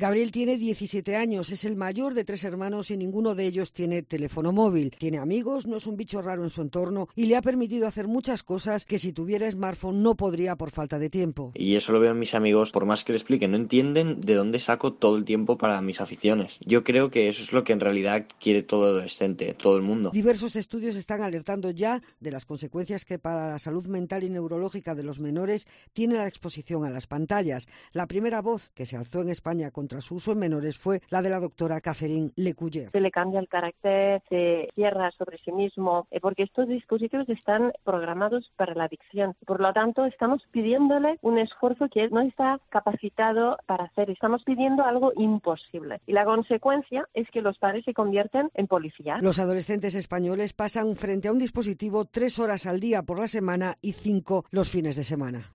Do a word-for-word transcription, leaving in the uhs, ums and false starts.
Gabriel tiene diecisiete años, es el mayor de tres hermanos y ninguno de ellos tiene teléfono móvil. Tiene amigos, no es un bicho raro en su entorno y le ha permitido hacer muchas cosas que si tuviera smartphone no podría por falta de tiempo. Y eso lo veo en mis amigos, por más que le explique, no entienden de dónde saco todo el tiempo para mis aficiones. Yo creo que eso es lo que en realidad quiere todo adolescente, todo el mundo. Diversos estudios están alertando ya de las consecuencias que para la salud mental y neurológica de los menores tiene la exposición a las pantallas. La primera voz que se alzó en España contra su uso en menores fue la de la doctora Catherine Lecuyer. Se le cambia el carácter, se cierra sobre sí mismo, porque estos dispositivos están programados para la adicción. Por lo tanto, estamos pidiéndole un esfuerzo que él no está capacitado para hacer. Estamos pidiendo algo imposible. Y la consecuencia es que los padres se convierten en policías. Los adolescentes españoles pasan frente a un dispositivo tres horas al día por la semana y cinco los fines de semana.